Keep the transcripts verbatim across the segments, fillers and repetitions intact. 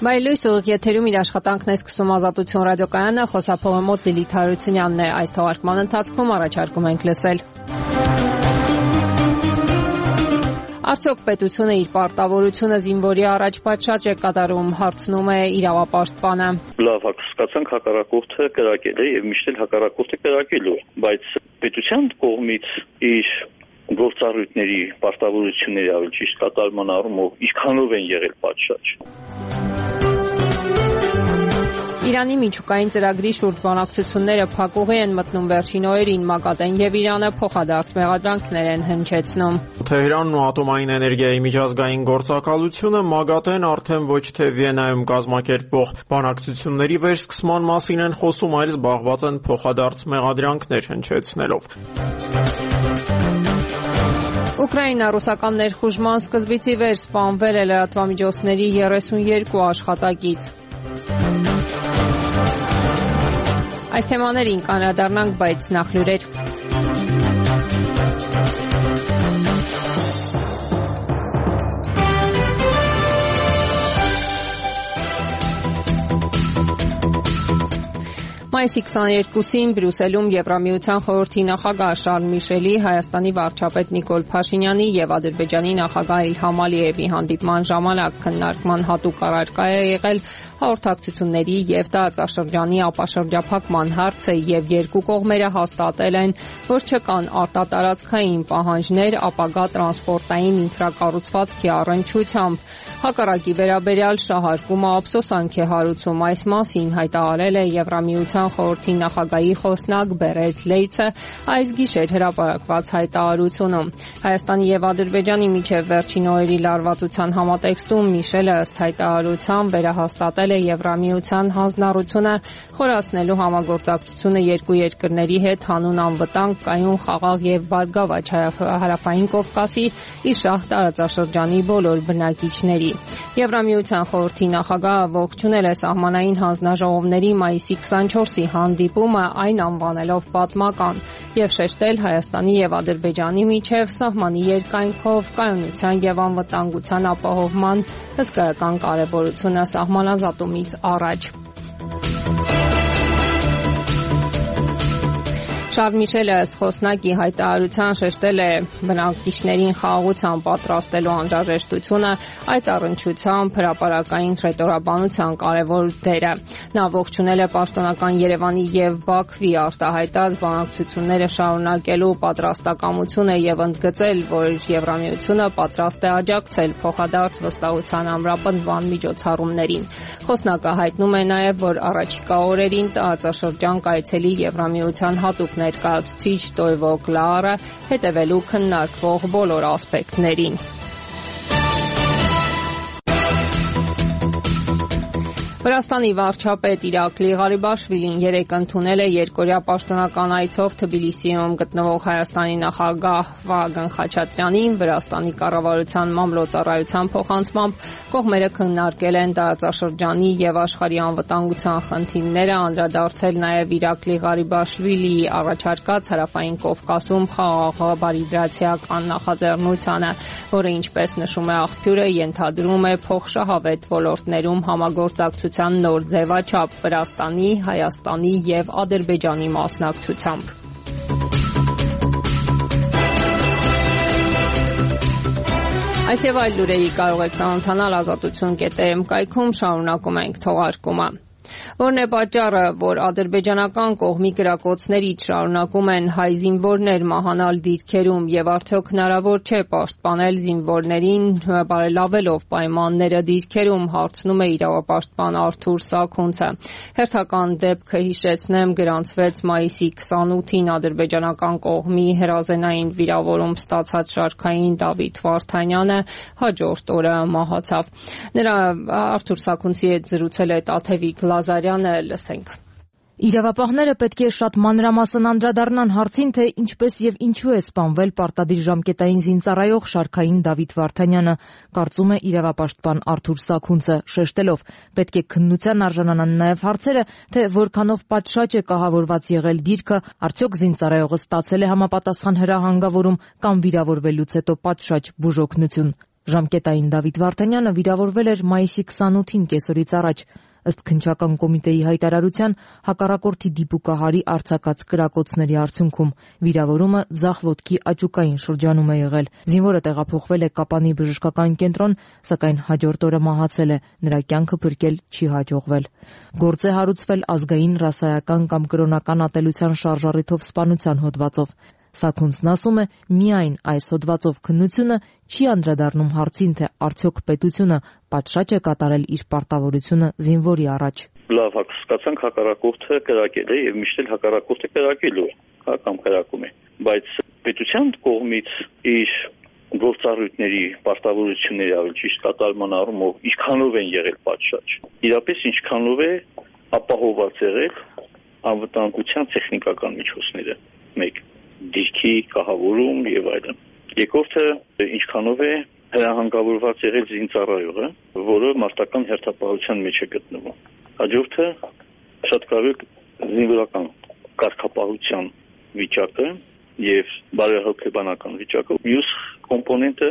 Բայլույս ուղիղ եթերում իր աշխատանքն է սկսում Ազատություն ռադիոկայանը, խոսափողը մոտ Լիլիթ Հարությունյանն է։ Այս թողարկման ընթացքում առաջարկում ենք լսել. Արդյոք պետությունը իր պարտավորությունը զինվորի առաջ պատշաճ է կատարում, հարցնում է իրավապաշտպանը։ Լավ, հասկացանք հակառակորդը կրակել է եւ միշտ էլ հակառակորդը կրակելու, բայց պետության կողմից իր գործառույթների պարտավորությունների ավելի ճիշտ կատարման առումով ինչքանով են եղել պատշաճ։ Իրանի միջուկային ծրագրի շուրջ բանակցությունները փակուղի են մտնում վերջին օրերին, Մագատեն եւ Իրանը փոխադարձ մեղադրանքներ են հնչեցնում։ Թեհրանն ու ատոմային էներգիայի միջազգային գործակալությունը Մագատեն արդեն ոչ թե Վիեննայում կազմակերպվող բանակցությունների վերսկսման մասին են խոսում, այլ զբաղված են փոխադարձ մեղադրանքներ հնչեցնելով։ Ուկրաինա-ռուսական ներխուժման սկզբից ի վեր սպանվել է լրատվամիջոցների երեսունյերկու աշխատակից։ Այս թեմաներին կանրադառնանք, բայց նախ լուրեր։ Մայիսի քսաներկուսին Բրյուսելում Եվրամիության խորհրդի նախագահ Շարլ Միշելի, Հայաստանի վարչապետ Նիկոլ Փաշինյանի եւ Ադրբեջանի նախագահ Իլհամ Ալիևի հանդիպման ժամանակ քննարկման հատուկ առարկա է եղել հաղորդակցությունների եւ տարածաշրջանի ապաշրջափակման հարցը եւ երկու կողմերը հաստատել են, որ չկան արտատարածքային պահանջներ ապագա տրանսպորտային ինֆրակառուցվածքի առնչությամբ։ Հակառակի վերաբերյալ շահարկումը ափսոսանք է հարուցում, այս մասին հայտարարել է Եվրամիության խորհրդի նախագահի խոսնակ Բերետ Լեյցը այս գիշեր հրապարակված հայտարարությունում։ Հայաստանի եւ Ադրբեջանի միջև վերջին օրերի լարվածության համատեքստում Միշելը ըստ հայտարարության վերահաստատել է Եվրամիության հանձնառությունը խորացնելու համագործակցությունը երկու երկրների հետ հանուն անվտանգ, կայուն, խաղաղ եւ բարգավաճ հարավային Կովկասի իշահ տարածաշրջանի բոլոր բնակիչների։ Եվրամիության խորհրդի նախագահը ողջունել է սահմանային հանձնաժողովների մայիսի քսանչորսի հանդիպումը, այն անվանելով պատմական եւ շեշտել Հայաստանի եւ Ադրբեջանի միջև սահմանի երկայնքով կայունության եւ անվտանգության ապահովման հսկայական կարեւորությունը սահմանազատումից առաջ։ Շարլ Միշելը ըստ խոսնակի հայտարարության շեշտել է բնակիչներին խաղաղության պատրաստելու անհրաժեշտությունը, այդ առնչությամբ հրապարակային հռետորաբանության կարևոր դերը։ Նա ողջունել է պաշտոնական Երևանի եւ Բաքվի արտահայտած բանակցությունները շարունակելու պատրաստակամությունը եւ ընդգծել, որ Եվրամիությունը պատրաստ է աջակցել փոխադարձ վստահության ամրապնդման միջոցառումներին։ Խոսնակը հայտնում է նաեւ, որ առաջիկա օրերին տարածաշրջան կայցելի Եվրամիության հատուկ ներկայացուցիչ Տոյվո Կլարը հետևելու քննարկվող բոլոր ասպեկտներին։ Վրաստանի վարչապետ Իրակլի Ղարիբաշվիլին երեկ ընդունել է երկօրյա պաշտոնական այցով Թբիլիսիում գտնվող Հայաստանի նախագահ Վագն Խաչատրյանին։ Վրաստանի կառավարության մամլոյցարայության փոխանցմամբ կողմերը քննարկել են տարածաշրջանի եւ աշխարհի անվտանգության խնդիրները, անդրադարձել նաեւ Իրակլի Ղարիբաշվիլիի առաջարկած հարավային Կովկասում խաղաղ բարիդրացիական նախաձեռնությանը, որը ինչպես նշում է աղբյուրը, ենթադրում է փոխշահավետ ոլորտներում համագործակցություն նոր ձևաչափ Վրաստանի, Հայաստանի եւ Ադրբեջանի մասնակցությամբ։ Այս եւ այլ լուրերի կարող եք ծանոթանալ ազատություն կետ էմ կայքում, շարունակում ենք թողարկումը։ Որն է պատճառը, որ ադրբեջանական կողմի կրակոցներից շարունակում են հայ զինվորներ մահանալ դիրքերում եւ արդյոք հնարավոր չէ պաշտպանել զինվորներին բարելավելով պայմանները դիրքերում, հարցնում է իրավապաշտպան Արթուր Սաքունցը։ Հերթական դեպքը հիշեցնեմ գրանցվեց մայիսի քսանութին ադրբեջանական կողմի հրազենային վիրավորում ստացած շարքային Դավիթ Վարդանյանը հաջորդ օրը մահացավ։ Նրա Արթուր Սաքունցի հետ զրուցել է Տաթևիկ Լազարյանը, լսենք։ Իրավապահները պետք է շատ մանրամասն անդրադառնան հարցին, թե ինչպես եւ ինչու է սպանվել պարտադիր ժամկետային զինծառայող շարքային Դավիթ Վարդանյանը, կարծում է իրավապաշտպան Արթուր Սաքունցը, շեշտելով, պետք է քննության արժանանան նաեւ հարցերը, թե որքանով պատշաճ է կահավորված եղել դիրքը, արդյոք զինծառայողը ստացել է համապատասխան հրահանգավորում կամ վիրավորվելուց հետո պատշաճ բուժօգնություն։ Ժամկետային Դավիթ Վարդանյանը վիրավորվել էր մայիսի քսանութին կեսօրից առաջ։ Ըստ քննչական կոմիտեի հայտարարության, հակառակորդի դիպուկահարի արձակած կրակոցների արդյունքում վիրավորումը ձախ ոտքի աճուկային շրջանում է եղել։ Զինվորը տեղափոխվել է Կապանի բժշկական կենտրոն, սակայն հաջորդ օրը մահացել է, նրա կյանքը փրկել չի հաջողվել։ Գործ է հարուցվել ազգային ռասայական կամ կրոնական ատելության շարժառիթով սպանության հոդվածով։ Սաքունցն ասում է, միայն այս հոդվածով քննությունը չի անդրադառնում հարցին, թե արդյոք պետությունը պատշաճ է կատարել իր պարտավորությունը զինվորի առաջ։ Լավ, հասկացանք, հակառակորդը կրակել է եւ միշտ էլ հակառակորդը կրակելու է, կամ կրակում է, բայց պետության կողմից իր գործառույթների պարտավորությունների ավելի ճիշտ կատարման առումով ինչքանով են եղել պատշաճ։ Իրապես ինչքանով է ապահովված եղել անվտանգության տեխնիկական միջոցները։ մեկ դիրքի կահավորում եւ այլն։ Երկրորդը ինչքանով է հրահանգավորված եղել զինծառայողը, որը մարտական հերթապահության մեջ է գտնվում։ Հաջորդը շատ կարևոր զինվորական կարգապահության վիճակը եւ բարեհոգեբանական վիճակը։ Մյուս կոմպոնենտը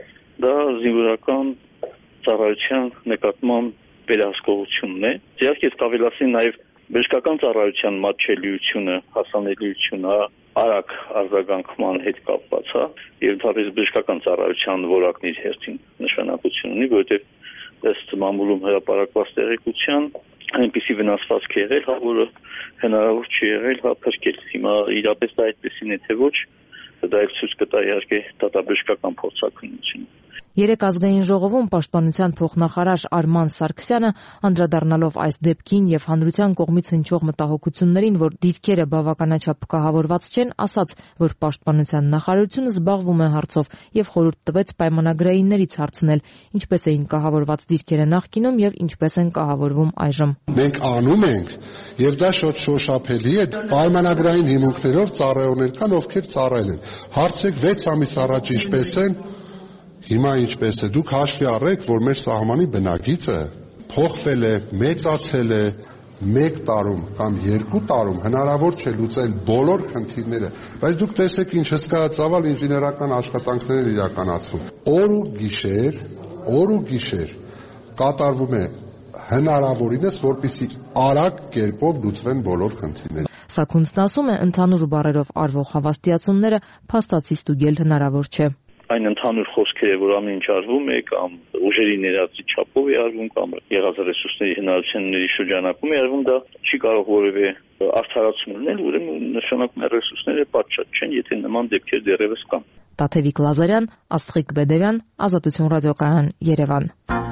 դա զինվորական ծառայության նկատմամբ վերահսկողությունն է։ Ձեր ես կավելացնի նաեւ բժշկական ծառայության մատչելիությունը, հասանելիությունը, արագ արձագանքման հետ կապված է եւ ընդհանրապես բժշկական ծառայության որակն իր հերթին նշանակություն ունի, որովհետեւ ըստ մամուլում հրապարակված տեղեկության այնպիսի վնասվածք է եղել, որը հնարավոր չի եղել փրկել։ Հիմա իրապես դա այդպեսին է, թե ոչ, դա էլ ցույց կտա իհարկե դատաբժշկական փորձաքննությունը։ Երեք ազգային ժողովում պաշտպանության փոխնախարար Արման Սարգսյանը, անդրադառնալով այս դեպքին եւ հանրության կողմից հնչող մտահոգություններին, որ դիրքերը բավականաչափ կահավորված չեն, ասաց, որ պաշտպանության նախարարությունը զբաղվում է հարցով եւ խորհուրդ տվեց պայմանագրայիններից հարցնել, ինչպես էին կահավորված դիրքերը նախկինում եւ ինչպես են կահավորվում այժմ։ Մենք անում ենք եւ դա շատ շոշափելի է, պայմանագրային հիմունքներով ծառայողներ կան, ովքեր ծառայել են։ Հարցեք վեց ամիս առաջ ինչպես են, հիմա ինչպես է։ Դուք հաշվի առեք, որ մեր սահմանի բնագիծը փոխվել է, մեծացել է, մեկ տարում կամ երկու տարում հնարավոր չէ լուծել բոլոր խնդիրները, բայց դուք տեսեք ինչ հսկայածավալ ինժեներական աշխատանքներ են իրականացվում։ Օր ու գիշեր, օր ու գիշեր կատարվում է հնարավորինս, որպեսզի արագ կերպով լուծվեն բոլոր խնդիրները։ Սաքունցն ասում է, ընդհանուր բառերով արվող հավաստիացումները փաստացի ստուգել հնարավոր չէ։ Այն ընդհանուր խոսքերը, որ ամեն ինչ արվում է կամ ուժերի ներածի չափով է արվում կամ եղած ռեսուրսների հնարավորությունների շրջանակում է արվում, դա չի կարող որևէ արդարացում լինել, ուրեմն նշանակում է ռեսուրսները պատշաճ չեն, եթե նման դեպքեր դեռևս կան։ Տաթևիկ Լազարյան, Աստղիկ Բեդևյան, Ազատություն ռադիոկայան, Երևան։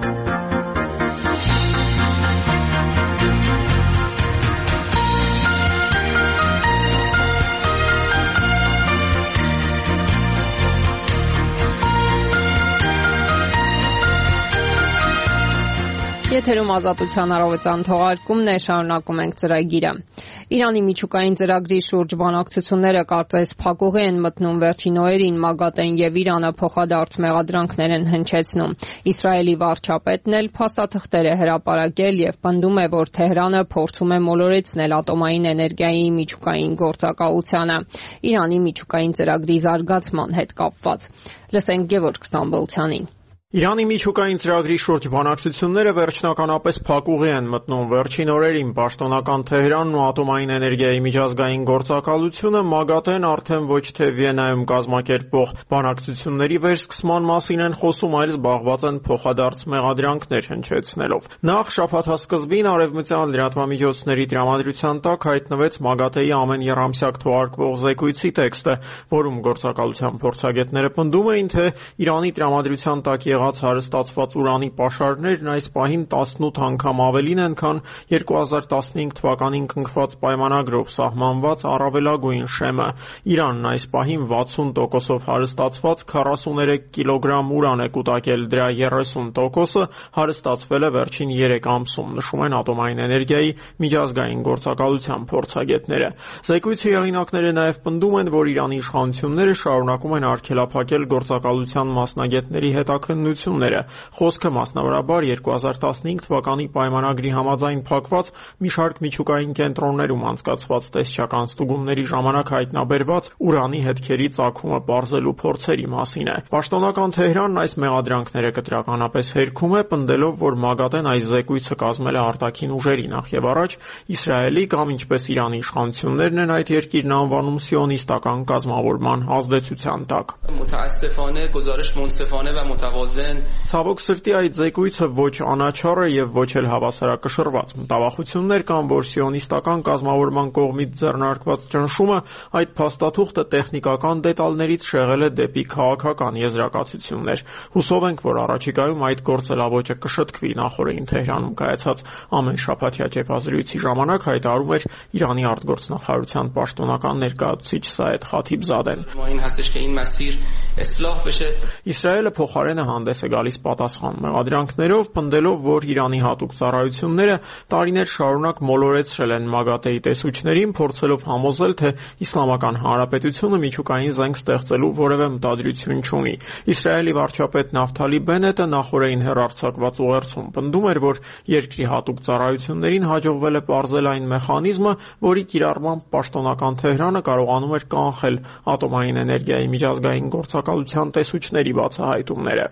Եթերում Ազատության առավոտյան թողարկումն է, շարունակում ենք ծրագիրը։ Իրանի միջուկային ծրագրի շուրջ բանակցությունները կարծես փակուղի են մտնում վերջին օրերին, ՄԱԳԱՏԷ-ն եւ Իրանը փոխադարձ մեղադրանքներ են հնչեցնում։ Իսրայելի վարչապետն էլ փաստաթղթեր է հրապարակել եւ պնդում է, որ Թեհրանը փորձում է մոլորեցնել ատոմային էներգիայի միջուկային գործակալությանը, Իրանի միջուկային ծրագրի զարգացման հետ կապված։ Լսենք Գևորգ Ստամբոլցյանին։ Իրանի միջուկային ծրագրի շուրջ բանակցությունները վերջնականապես փակուղի են մտնում վերջին օրերին։ Պաշտոնական Թեհրանն ու ատոմային էներգիայի միջազգային գործակալությունը ՄԱԳԱՏԷ-ն արդեն ոչ թե Վիեննայում կազմակերպվող բանակցությունների վերսկսման մասին են խոսում, այլ զբաղված են փոխադարձ մեղադրանքներ հնչեցնելով։ Նախ շաբաթվա սկզբին արևմտյան լրատվամիջոցների տրամադրության տակ հայտնվեց ՄԱԳԱՏԷ-ի ամեն եռամսյակ թողարկվող զեկույցի տեքստը, որում գործակալության փորձագետները պնդում էին, թե Իրանի տրամադրության տակ հարստացված ուրանի պաշարներն այս պահին տասնութ անգամ ավելին են, քան երկու հազար տասնհինգ թվականին կնքված պայմանագրով սահմանված առավելագույն շեմը։ Իրանն այս պահին վաթսուն տոկոսով հարստացված քառասուներեք կիլոգրամ ուրան է կուտակել, դրա երեսուն տոկոսը հարստացվել է վերջին երեք ամսում, նշում են ատոմային էներգիայի միջազգային գործակալության փորձագետները։ Զեկույցի հեղինակները նաև պնդում են, որ Իրանի իշխանությունները շարունակում են արգելափակել գործակալության մասնագետների հետաքննությունները գործունեությունները։ Խոսքը մասնավորաբար երկու հազար տասնհինգ թվականի պայմանագրի համաձայն փակված մի շարք միջուկային կենտրոններում անցկացված տեսչական ստուգումների ժամանակ հայտնաբերված ուրանի հետքերի ծագումը պարզելու փորձերի մասին է։ Պաշտոնական Թեհրանն այս մեղադրանքները կտրականապես հերքում է, պնդելով, որ ՄԱԳԱՏԷ-ն այս զեկույցը կազմել է արտաքին ուժերի նախ եւ առաջ Իսրայելի կամ ինչպես Իրանի իշխանություններն են այդ երկիրն անվանում սիոնիստական կազմավորման ազդեցության տակ։ Ցավոք սրտի այդ զեկույցը ոչ անաչառ է եւ ոչ էլ հավասարակշռված։ Մտավախություններ կան, որ սիոնիստական կազմավորման կողմից ձեռնարկված ճնշումը այդ փաստաթուղթը տեխնիկական դետալներից շեղել է դեպի քաղաքական եզրակացություններ։ Հուսով ենք, որ առաջիկայում այդ գործելավոճը կշտկվի։ Նախորդին Թեհրանում կայացած ամեն շաբաթյա ճեպազրույցի ժամանակ հայտարարում էր Իրանի արտգործնախարարության պաշտոնական ներկայացուցիչ Սայեդ Խաթիբզադեն։ Իսրայելը փոխարենը հանդես է գալիս պատասխան մեղադրանքներով, պնդելով, որ Իրանի հատուկ ծառայությունները տարիներ շարունակ մոլորեցրել են ՄԱԳԱՏԷ-ի տեսուչներին, փորձելով համոզել, թե Իսլամական Հանրապետությունը միջուկային զենք ստեղծելու որևէ մտադրություն չունի։ Իսրայելի վարչապետ Նավթալի Բենետը նախորդին հեռարձակված ուղերձում պնդում էր, որ երկրի հատուկ ծառայություններին հաջողվել է պարզել այն մեխանիզմը, որի կիրառմամբ պաշտոնական Թեհրանը կարողանում էր կանխել ատոմային էներգիայի միջազգային գործակալության տեսուչների բացահայտումները։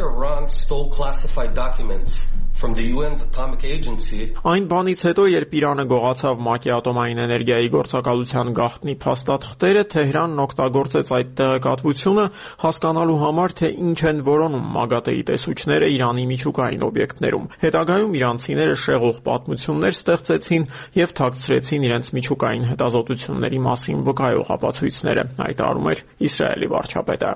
Այն բանից հետո, երբ Իրանը գողացավ ՄԱԿ-ի ատոմային էներգիայի գործակալության գաղտնի փաստաթղթերը, Թեհրանն օգտագործեց այդ տեղեկատվությունը հասկանալու համար, թե ինչ են որոնում ՄԱԳԱՏԷ-ի տեսուչները Իրանի միջուկային օբյեկտներում։ Հետագայում իրանցիները շեղող պատմություններ ստեղծեցին եւ թաքցրեցին իրենց միջուկային հետազոտությունների մասին վկայող ապացույցները, հայտարարում էր Իսրայելի վարչապետը։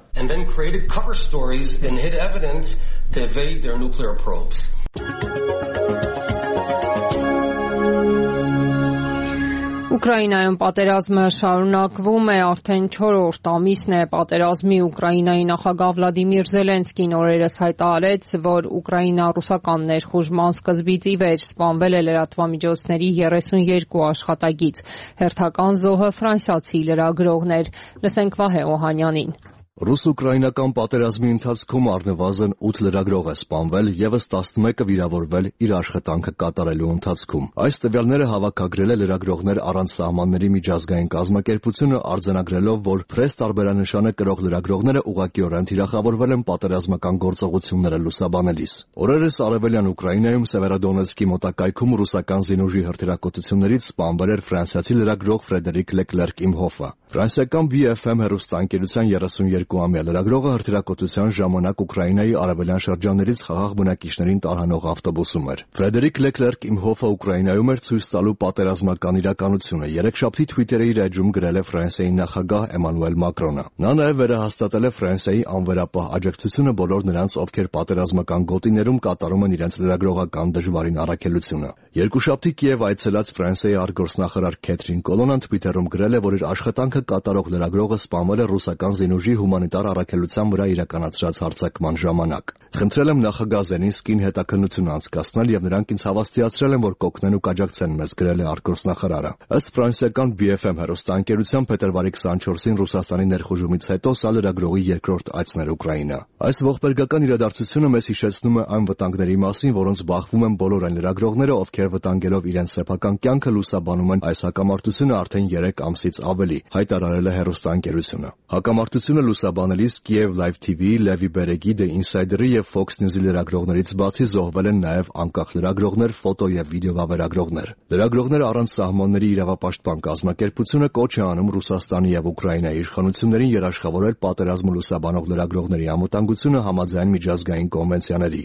Ուկրաինայում պատերազմը շարունակվում է, արդեն չորրորդ ամիսն է պատերազմի։ Ուկրաինայի նախագահ Վլադիմիր Զելենսկին օրերս հայտարարեց, որ Ուկրաինա-ռուսական ներխուժման սկզբից ի վեր սպանվել է լրատվամիջոցների երեսունյերկու աշխատակից։ Հերթական զոհը ֆրանսիացի լրագրողն էր։ Լսենք Վահե Օհանյանին։ Ռուս-ուկրաինական պատերազմի ընթացքում առնվազն ութ լրագրող է սպանվել, ևս տասնմեկը վիրավորվել իր աշխատանքը կատարելու ընթացքում։ Այս տվյալները հավաքագրել է Լրագրողներ առանց սահմանների միջազգային կազմակերպությունը, արձանագրելով, որ փրես տարբերանշանը կրող լրագրողները ուղղակիորեն թիրախավորվել են պատերազմական գործողությունները լուսաբանելիս։ Օրերս արևելյան Ուկրաինայում Սևերոդոնեցկի մոտակայքում ռուսական զինուժի հրթիռակոծություններից սպանվել էր ֆրանսիացի լրագրող Ֆրեդերիկ Լեկլերկ Իմհոֆը։ Ֆրանսիական B F M հեռուստաընկերության երեսունյերկուամյա լրագրողը հրթիռակոծության ժամանակ Ուկրաինայի արևելյան շրջաններից խաղաղ բնակիչներին տարհանող ավտոբուսում էր։ Ֆրեդերիկ Լեկլերկ Իմհոֆը Ուկրաինայում էր ցույց տալու պատերազմական իրականությունը։ Երեքշաբթի Twitter-ի իր էջում գրել է Ֆրանսիայի նախագահ Էմանուել Մակրոնը։ Նա նաև վերահաստատել է Ֆրանսիայի անվերապահ աջակցությունը բոլոր նրանց, ովքեր պատերազմական գոտիներում կատարում են իրենց լրագրողական դժվարին առաքելությունը։ Երկուշաբթի Կիև այցելած Ֆրանսիայի արտգործնախարար Քեթրին Կոլոնան Twitter-ում գրել է, որ իր աշխատանքը կատարող լրագրողը սպանվել է ռուսական զինուժի հումանիտար առաքելության վրա իրականացրած հարձակման ժամանակ։ Խնդրել եմ նախագահ Զելենսկին հետաքննություն անցկացնել եւ նրանք ինձ հավաստիացրել են, որ կօգնեն ու կաջակցեն մեզ, գրել է արտգործնախարարը։ Ըստ ֆրանսիական B F M հեռուստաընկերության փետրվարի քսանչորսին Ռուսաստանի ներխուժումից հետո սա լրագրողի երկրորդ այցն էր Ուկրաինա։ Այս ողբերգական իրադարձությունը մեզ հիշեցնում է այն վտանգների մասին, որոնց բախվում են բոլոր այն լրագրողները, ովքեր վտանգելով իրենց սեփական կյանքը լուսաբանում են այս հակամարտությունը արդեն երեք ամսից ավելի, հայտարարել է հեռուստաընկերությունը։ Հակամարտությունը լուսաբանելիս Kiev Live T V-ի, Լևի Բերեգի, The Insider-ի եւ Fox News-ի լրագրողներից բացի զոհվել են նաեւ անկախ լրագրողներ, ֆոտո եւ վիդեո վավերագրողներ։ Լրագրողներ առանց սահմանների իրավապաշտպան կազմակերպությունը կոչ է անում Ռուսաստանի եւ Ուկրաինայի իշխանություններին երաշխավորել պատերազմը լուսաբանող լրագրողների անվտանգությունը համաձայն միջազգային կոնվենցիաների։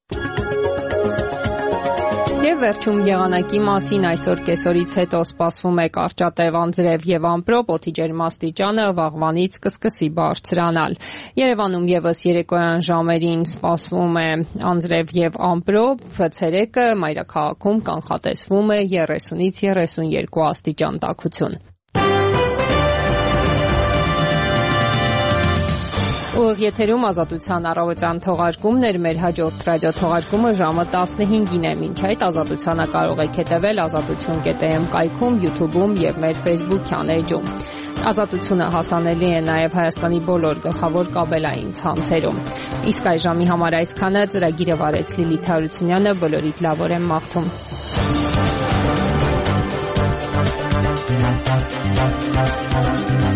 Եվ վերջում եղանակի մասին այսօր կեսօրից հետո սպասվում է կարճատև անձրև եւ ամպրոպ, օդի ջերմաստիճանը վաղվանից կսկսի բարձրանալ։ Երևանում եւս երեկոյան ժամերին սպասվում է անձրև եւ ամպրոպ, ցերեկը մայրաքաղաքում կանխատեսվում է երեսունից երեսունյերկու աստիճան տաքություն։ Ուղիղ եթերում Ազատության առավոտյան թողարկումն էր, մեր հաջորդ ռադիոթողարկումը ժամը տասնհինգին է, մինչ այդ Ազատությանը կարող եք հետևել ազատություն կետ է էմ կայքում, YouTube-ում եւ մեր Facebook-յան էջում։ Ազատությունը հասանելի է նաև Հայաստանի բոլոր գլխավոր կաբելային ցանցերում։ Իսկ այժմի համար այսքանը, ծրագիրը վարեց Լիլիթ Հարությունյանը, բոլորիդ լավ օր եմ մաղթում։ Thank you.